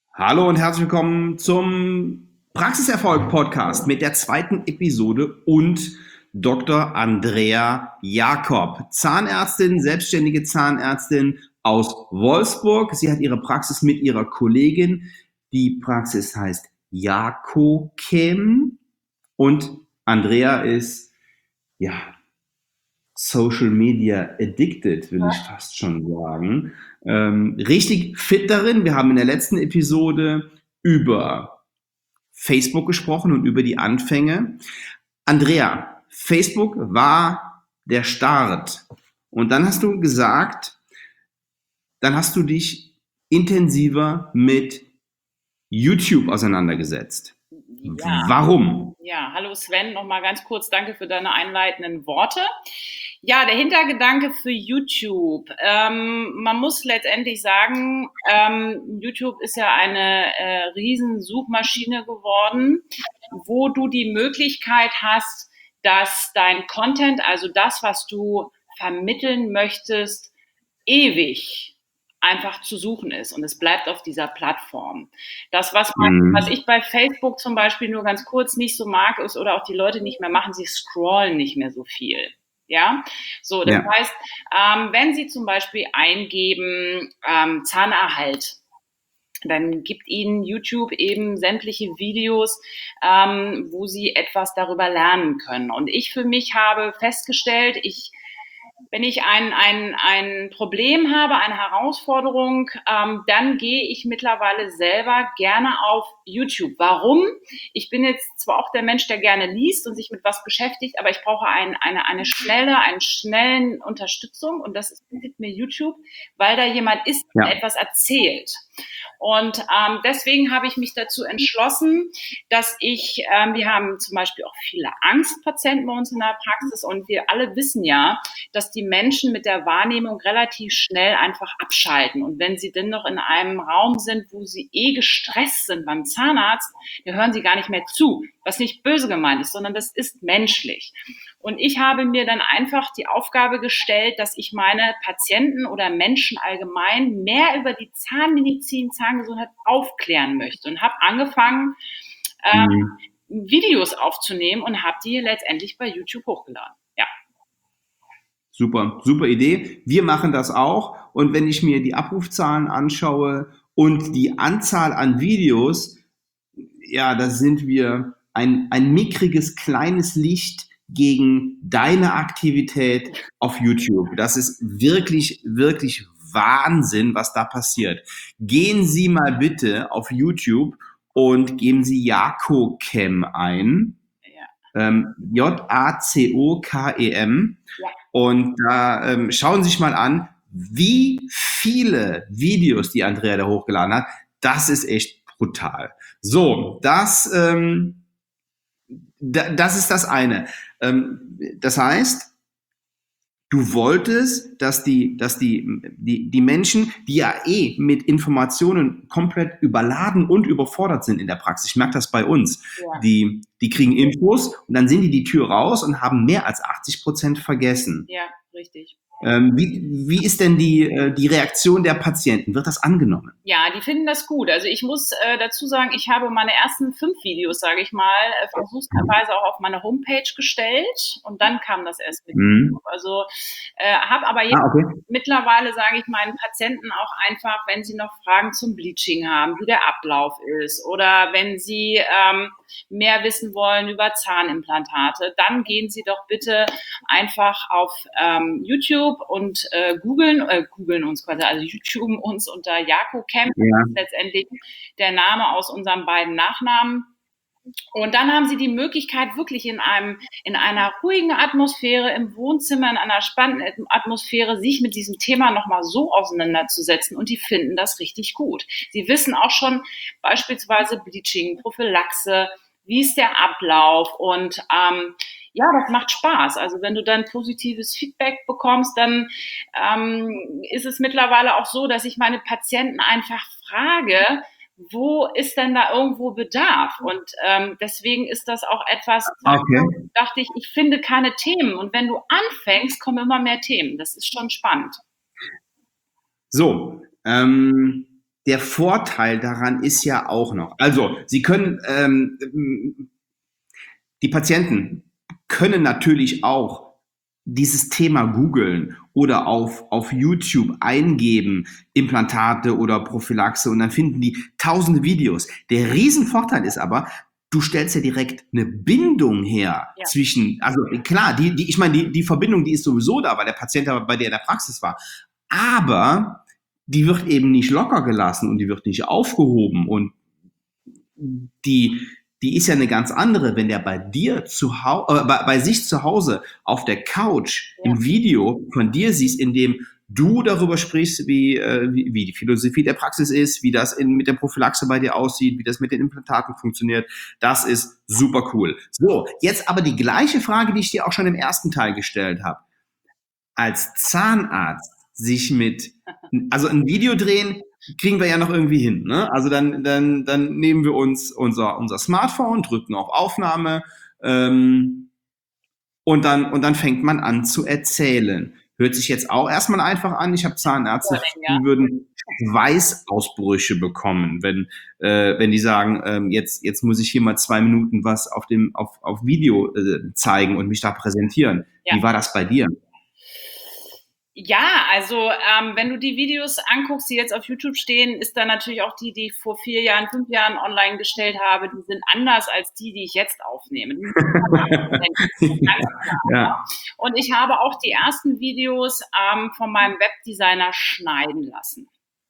Hallo und herzlich willkommen zum Praxiserfolg-Podcast mit der zweiten Episode und Dr. Andrea Jakob, Zahnärztin, selbstständige Zahnärztin aus Wolfsburg. Sie hat ihre Praxis mit ihrer Kollegin. Die Praxis heißt Jakochem und Andrea ist, ja, Social Media addicted, will ich fast schon sagen. Richtig fit darin. Wir haben in der letzten Episode über Facebook gesprochen und über die Anfänge. Andrea, Facebook war der Start. Und dann hast du gesagt, dann hast du dich intensiver mit YouTube auseinandergesetzt. Ja, Warum? ja, hallo Sven, nochmal ganz kurz, danke für deine einleitenden Worte. Ja, der Hintergedanke für YouTube. Man muss letztendlich sagen, YouTube ist ja eine riesen Suchmaschine geworden, wo du die Möglichkeit hast, dass dein Content, also das, was du vermitteln möchtest, ewig einfach zu suchen ist und es bleibt auf dieser Plattform. Das, was Mhm. ich bei Facebook zum Beispiel nur ganz kurz nicht so mag, ist oder auch die Leute nicht mehr machen, sie scrollen nicht mehr so viel. Ja, so, das Ja. heißt, wenn Sie zum Beispiel eingeben Zahnerhalt, dann gibt Ihnen YouTube eben sämtliche Videos, wo Sie etwas darüber lernen können. Und ich für mich habe festgestellt, wenn ich ein Problem habe, eine Herausforderung, dann gehe ich mittlerweile selber gerne auf YouTube. Warum? Ich bin jetzt zwar auch der Mensch, der gerne liest und sich mit was beschäftigt, aber ich brauche eine schnellen Unterstützung und das bietet mir YouTube, weil da jemand ist, der Ja. etwas erzählt. Und deswegen habe ich mich dazu entschlossen, dass wir haben zum Beispiel auch viele Angstpatienten bei uns in der Praxis und wir alle wissen ja, dass die Menschen mit der Wahrnehmung relativ schnell einfach abschalten. Und wenn sie denn noch in einem Raum sind, wo sie gestresst sind beim Zahnarzt, da hören sie gar nicht mehr zu, was nicht böse gemeint ist, sondern das ist menschlich. Und ich habe mir dann einfach die Aufgabe gestellt, dass ich meine Patienten oder Menschen allgemein mehr über die Zahnmedizin, Zahngesundheit aufklären möchte und habe angefangen, Mhm. Videos aufzunehmen und habe die letztendlich bei YouTube hochgeladen. Ja. Super, super Idee. Wir machen das auch. Und wenn ich mir die Abrufzahlen anschaue und die Anzahl an Videos, ja, da sind wir ein mickriges kleines Licht gegen deine Aktivität auf YouTube. Das ist wirklich, wirklich Wahnsinn, was da passiert. Gehen Sie mal bitte auf YouTube und geben Sie Jakokem ein. Ja. Jacokem. Ja. Und da schauen Sie sich mal an, wie viele Videos die Andrea da hochgeladen hat. Das ist echt brutal. So, das ist das eine. Das heißt, du wolltest, dass die Menschen, die ja mit Informationen komplett überladen und überfordert sind in der Praxis, ich merke das bei uns, Ja. die kriegen Infos und dann sind die Tür raus und haben mehr als 80% vergessen. Ja, richtig. Wie ist denn die Reaktion der Patienten? Wird das angenommen? Ja, die finden das gut. Also ich muss dazu sagen, ich habe meine ersten 5 Videos, sage ich mal, versuchsweise auch auf meine Homepage gestellt und dann kam das erst mit. Mhm. Also habe aber Ah, jetzt okay. mittlerweile, sage ich meinen Patienten auch einfach, wenn sie noch Fragen zum Bleaching haben, wie der Ablauf ist oder wenn sie mehr wissen wollen über Zahnimplantate, dann gehen sie doch bitte einfach auf YouTube und googeln uns quasi, also YouTuben uns unter Jako Camp, das Ja. ist letztendlich der Name aus unseren beiden Nachnamen. Und dann haben sie die Möglichkeit, wirklich in einer ruhigen Atmosphäre im Wohnzimmer, in einer spannenden Atmosphäre, sich mit diesem Thema nochmal so auseinanderzusetzen und die finden das richtig gut. Sie wissen auch schon beispielsweise Bleaching, Prophylaxe, wie ist der Ablauf und ja, das macht Spaß. Also wenn du dann positives Feedback bekommst, dann ist es mittlerweile auch so, dass ich meine Patienten einfach frage, wo ist denn da irgendwo Bedarf? Und deswegen ist das auch etwas, Okay. dachte ich, ich finde keine Themen. Und wenn du anfängst, kommen immer mehr Themen. Das ist schon spannend. So, der Vorteil daran ist ja auch noch, also Sie können, die Patienten können natürlich auch dieses Thema googeln oder auf YouTube eingeben, Implantate oder Prophylaxe, und dann finden die tausende Videos. Der Riesenvorteil ist aber, du stellst ja direkt eine Bindung her Ja. zwischen, also klar, ich meine, die Verbindung, die ist sowieso da, weil der Patient aber bei dir in der Praxis war. Aber die wird eben nicht locker gelassen und die wird nicht aufgehoben, und die, die ist ja eine ganz andere, wenn der bei dir bei sich zu Hause auf der Couch Ja. im Video von dir siehst, in dem du darüber sprichst, wie die Philosophie der Praxis ist, wie das mit der Prophylaxe bei dir aussieht, wie das mit den Implantaten funktioniert. Das ist super cool. So, jetzt aber die gleiche Frage, die ich dir auch schon im ersten Teil gestellt habe. Als Zahnarzt sich also ein Video drehen, kriegen wir ja noch irgendwie hin, ne? Also dann nehmen wir uns unser Smartphone, drücken auf Aufnahme, und dann fängt man an zu erzählen. Hört sich jetzt auch erstmal einfach an. Ich habe Zahnärzte, Ja. die würden Weißausbrüche bekommen, wenn die sagen, jetzt muss ich hier mal 2 Minuten was auf Video zeigen und mich da präsentieren. Ja. Wie war das bei dir? Ja, also wenn du die Videos anguckst, die jetzt auf YouTube stehen, ist da natürlich auch die ich vor 4 Jahren, 5 Jahren online gestellt habe, die sind anders als die ich jetzt aufnehme. Ja. Und ich habe auch die ersten Videos von meinem Webdesigner schneiden lassen.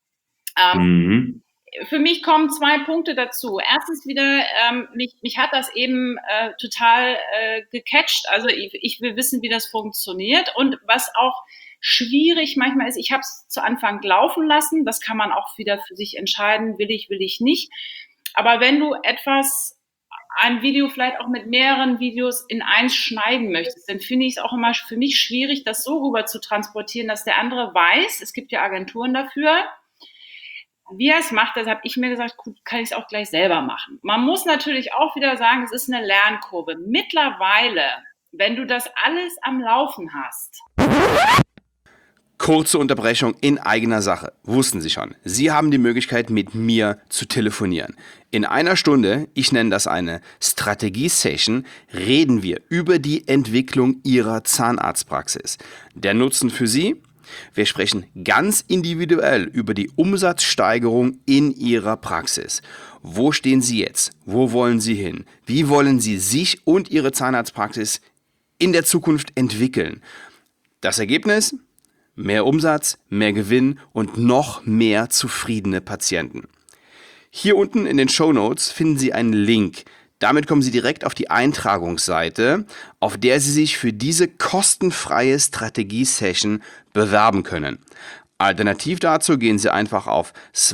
Für mich kommen 2 Punkte dazu. Erstens wieder, mich hat das eben total gecatcht. Also ich will wissen, wie das funktioniert. Und was auch schwierig manchmal ist, ich habe es zu Anfang laufen lassen. Das kann man auch wieder für sich entscheiden, will ich nicht. Aber wenn du ein Video vielleicht auch mit mehreren Videos in eins schneiden möchtest, dann finde ich es auch immer für mich schwierig, das so rüber zu transportieren, dass der andere weiß, es gibt ja Agenturen dafür, wie er es macht. Deshalb habe ich mir gesagt, gut, kann ich es auch gleich selber machen. Man muss natürlich auch wieder sagen, es ist eine Lernkurve. Mittlerweile, wenn du das alles am Laufen hast. Kurze Unterbrechung in eigener Sache. Wussten Sie schon, Sie haben die Möglichkeit, mit mir zu telefonieren. In einer Stunde, ich nenne das eine Strategie-Session, reden wir über die Entwicklung Ihrer Zahnarztpraxis. Der Nutzen für Sie? Wir sprechen ganz individuell über die Umsatzsteigerung in Ihrer Praxis. Wo stehen Sie jetzt? Wo wollen Sie hin? Wie wollen Sie sich und Ihre Zahnarztpraxis in der Zukunft entwickeln? Das Ergebnis? Mehr Umsatz, mehr Gewinn und noch mehr zufriedene Patienten. Hier unten in den Shownotes finden Sie einen Link. Damit kommen Sie direkt auf die Eintragungsseite, auf der Sie sich für diese kostenfreie Strategie-Session bewerben können. Alternativ dazu gehen Sie einfach auf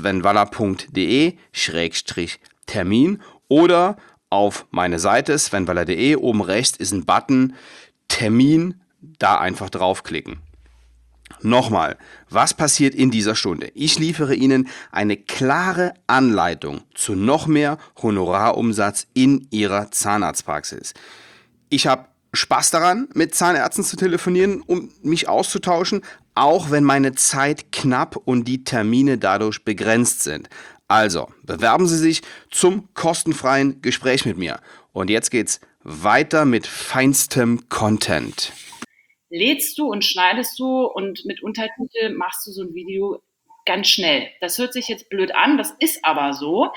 svenwaller.de/Termin oder auf meine Seite svenwaller.de. Oben rechts ist ein Button Termin, da einfach draufklicken. Nochmal, was passiert in dieser Stunde? Ich liefere Ihnen eine klare Anleitung zu noch mehr Honorarumsatz in Ihrer Zahnarztpraxis. Ich habe Spaß daran, mit Zahnärzten zu telefonieren, um mich auszutauschen, auch wenn meine Zeit knapp und die Termine dadurch begrenzt sind. Also, bewerben Sie sich zum kostenfreien Gespräch mit mir. Und jetzt geht's weiter mit feinstem Content. Lädst du und schneidest du und mit Untertitel machst du so ein Video ganz schnell. Das hört sich jetzt blöd an, das ist aber so.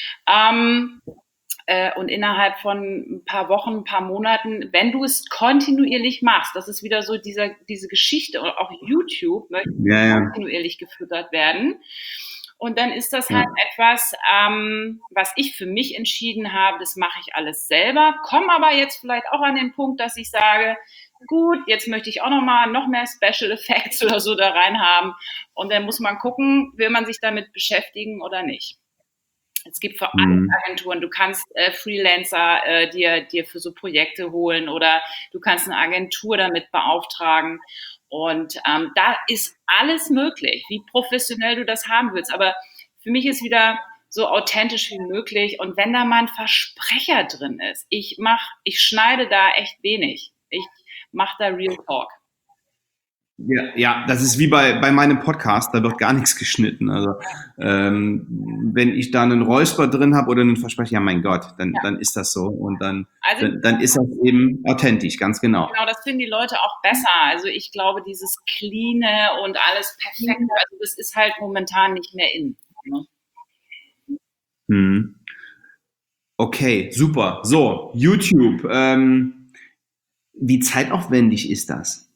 Und innerhalb von ein paar Wochen, ein paar Monaten, wenn du es kontinuierlich machst, das ist wieder so diese Geschichte, und auch YouTube möchte kontinuierlich gefüttert werden. Und dann ist das halt etwas, was ich für mich entschieden habe, das mache ich alles selber, komme aber jetzt vielleicht auch an den Punkt, dass ich sage, gut, jetzt möchte ich auch noch mehr Special Effects oder so da rein haben. Und dann muss man gucken, will man sich damit beschäftigen oder nicht. Es gibt vor allem Agenturen, du kannst Freelancer dir für so Projekte holen oder du kannst eine Agentur damit beauftragen. Und da ist alles möglich, wie professionell du das haben willst. Aber für mich ist wieder so authentisch wie möglich. Und wenn da mal ein Versprecher drin ist, ich schneide da echt wenig. Ich mache da Real Talk. Ja, ja, das ist wie bei meinem Podcast, da wird gar nichts geschnitten. Also wenn ich da einen Räusper drin habe oder einen Versprecher, ja mein Gott, dann ist das so und Also dann ist das eben authentisch, ganz genau. genau, das finden die Leute auch besser. Also ich glaube, dieses Cleane und alles Perfekte, also das ist halt momentan nicht mehr in. Ne? Mhm. Okay, super. So, YouTube. Wie zeitaufwendig ist das?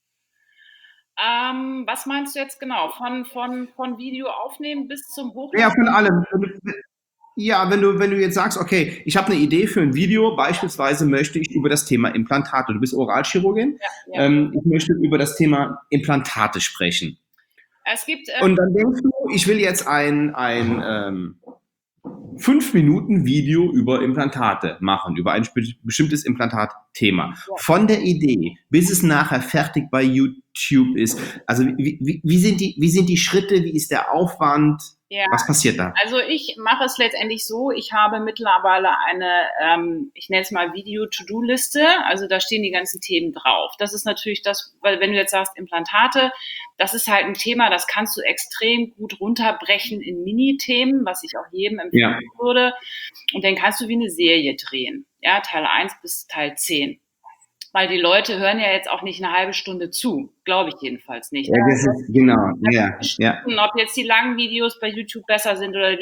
Was meinst du jetzt genau? Von Video aufnehmen bis zum Ja, Hochladen? von allem. Ja, wenn du jetzt sagst, okay, ich habe eine Idee für ein Video, beispielsweise möchte ich über das Thema Implantate, du bist Oralchirurgin, Ja, ja. ich möchte über das Thema Implantate sprechen. Es gibt, Und dann denkst du, ich will jetzt ein 5 Minuten Video über Implantate machen, über ein bestimmtes Implantatthema. ja. Von der Idee, bis es nachher fertig bei YouTube ist. Also wie sind die Schritte, wie ist der Aufwand? Ja, Was passiert da? also ich mache es letztendlich so, ich habe mittlerweile eine, ich nenne es mal Video-To-Do-Liste, also da stehen die ganzen Themen drauf. Das ist natürlich das, weil wenn du jetzt sagst Implantate, das ist halt ein Thema, das kannst du extrem gut runterbrechen in Mini-Themen, was ich auch jedem empfehlen Ja, würde. Und dann kannst du wie eine Serie drehen, ja, Teil 1 bis Teil 10. Weil die Leute hören ja jetzt auch nicht eine halbe Stunde zu, glaube ich jedenfalls nicht. ja, das ist genau, ja, ja. Ob jetzt die langen Videos bei YouTube besser sind oder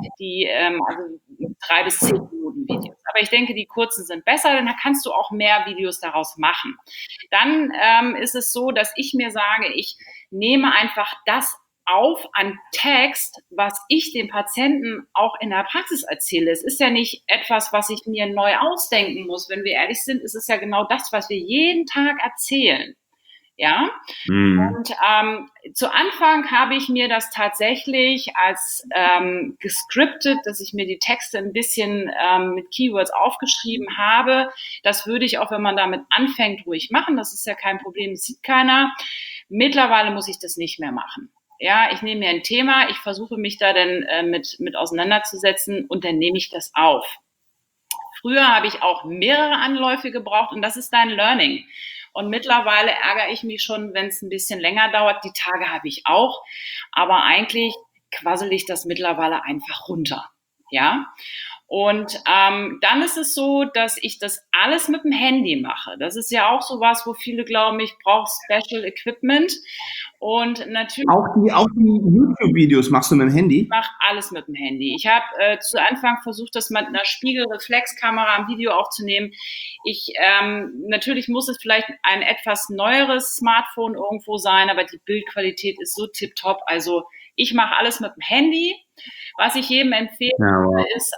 also 3 bis 10 Minuten Videos. Aber ich denke, die kurzen sind besser, denn da kannst du auch mehr Videos daraus machen. Dann ist es so, dass ich mir sage, ich nehme einfach das auf an Text, was ich dem Patienten auch in der Praxis erzähle. Es ist ja nicht etwas, was ich mir neu ausdenken muss. Wenn wir ehrlich sind, ist es ja genau das, was wir jeden Tag erzählen. Ja, Mhm. und zu Anfang habe ich mir das tatsächlich als gescriptet, dass ich mir die Texte ein bisschen mit Keywords aufgeschrieben habe. Das würde ich auch, wenn man damit anfängt, ruhig machen. Das ist ja kein Problem, das sieht keiner. Mittlerweile muss ich das nicht mehr machen. Ja, ich nehme mir ein Thema, ich versuche mich da dann mit auseinanderzusetzen und dann nehme ich das auf. Früher habe ich auch mehrere Anläufe gebraucht und das ist dein Learning. Und mittlerweile ärgere ich mich schon, wenn es ein bisschen länger dauert. Die Tage habe ich auch. Aber eigentlich quassel ich das mittlerweile einfach runter. Ja. Und dann ist es so, dass ich das alles mit dem Handy mache. Das ist ja auch so was, wo viele glauben, ich brauche Special Equipment. Und natürlich Auch die YouTube-Videos machst du mit dem Handy? mache alles mit dem Handy. Ich habe zu Anfang versucht, das mit einer Spiegelreflexkamera am Video aufzunehmen. Natürlich muss es vielleicht ein etwas neueres Smartphone irgendwo sein, aber die Bildqualität ist so tipptopp. Also ich mache alles mit dem Handy. Was ich jedem empfehle, Ja, wow. ist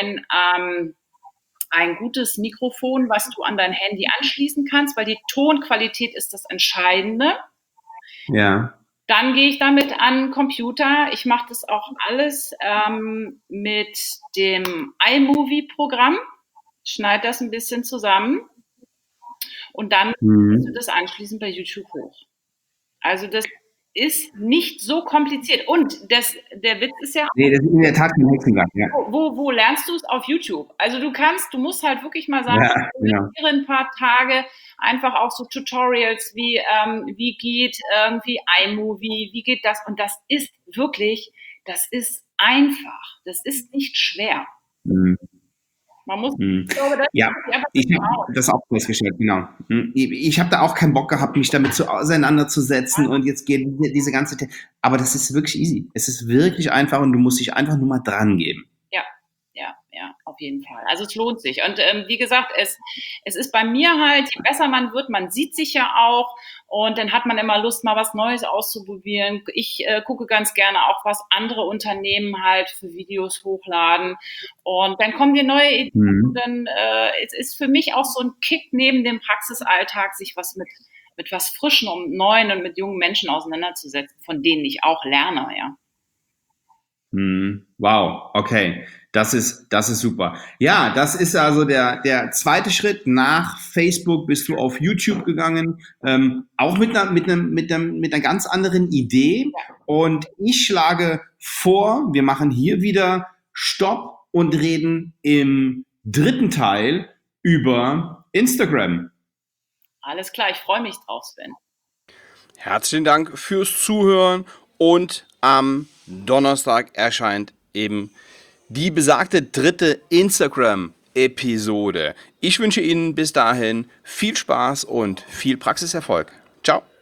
ein gutes Mikrofon, was du an dein Handy anschließen kannst, weil die Tonqualität ist das Entscheidende. Ja. Dann gehe ich damit an den Computer. Ich mache das auch alles mit dem iMovie-Programm, schneide das ein bisschen zusammen und dann lädst du das anschließend bei YouTube hoch. Also das ist nicht so kompliziert. Und der Witz ist ja, Nee, das ist in der Tat kein Hexenwerk, ja. wo lernst du es? Auf YouTube. Also du musst halt wirklich mal sagen, Ja, genau. investiere ein paar Tage einfach auch so Tutorials wie geht irgendwie iMovie, wie geht das? Und das ist wirklich, das ist einfach. Das ist nicht schwer. Mhm. Man muss, Mhm. ich glaube, das Ja, ist einfach ich habe das auch festgestellt, genau. Ich habe da auch keinen Bock gehabt, mich damit auseinanderzusetzen und jetzt geht diese ganze, aber das ist wirklich easy. Es ist wirklich einfach und du musst dich einfach nur mal dran geben. ja, auf jeden Fall. Also es lohnt sich. Und wie gesagt, es ist bei mir halt, je besser man wird, man sieht sich ja auch und dann hat man immer Lust, mal was Neues auszuprobieren. Ich gucke ganz gerne auch, was andere Unternehmen halt für Videos hochladen. Und dann kommen dir neue Ideen. Und dann es ist für mich auch so ein Kick neben dem Praxisalltag, sich mit was Frischem und Neuen und mit jungen Menschen auseinanderzusetzen, von denen ich auch lerne, ja. Wow, okay. Das ist super. Ja, das ist also der zweite Schritt. Nach Facebook bist du auf YouTube gegangen, auch mit einer ganz anderen Idee. Und ich schlage vor, wir machen hier wieder Stopp und reden im dritten Teil über Instagram. Alles klar, ich freue mich drauf, Sven. Herzlichen Dank fürs Zuhören und am Donnerstag erscheint eben die besagte 3. Instagram-Episode. Ich wünsche Ihnen bis dahin viel Spaß und viel Praxiserfolg. Ciao.